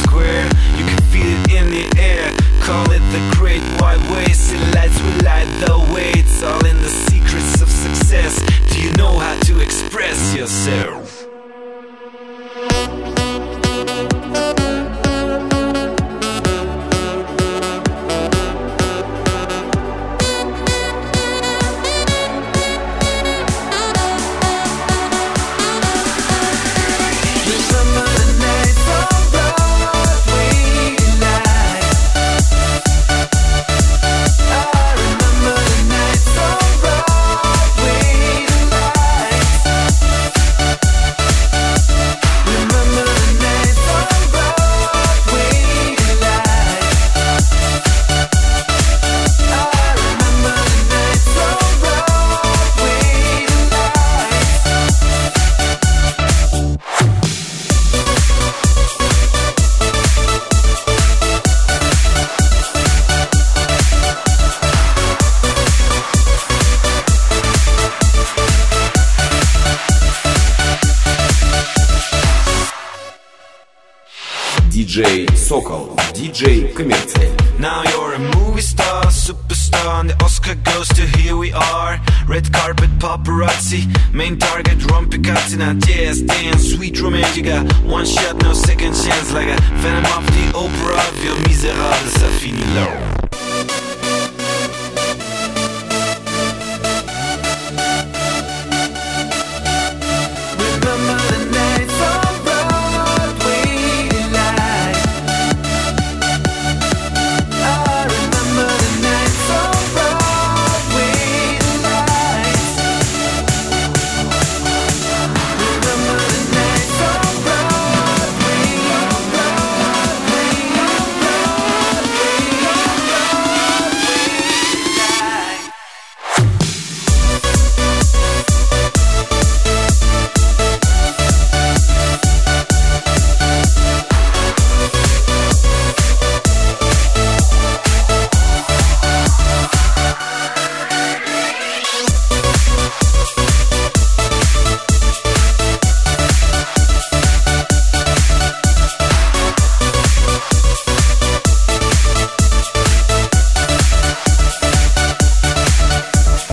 Square. You can feel it in the air. Call it the great wide way. City lights will light the way. It's all in the secrets of success. Do you know how to express yourself? DJ Sokol, DJ Коммерциаль. Now you're a movie star, superstar, and the Oscar goes to Here We Are. Red carpet, paparazzi, main target, rompicazzi. Now yes, dance, sweet romantica. One shot, no second chance, like a Phantom of the Opera. Vieux misérable, ça finit là.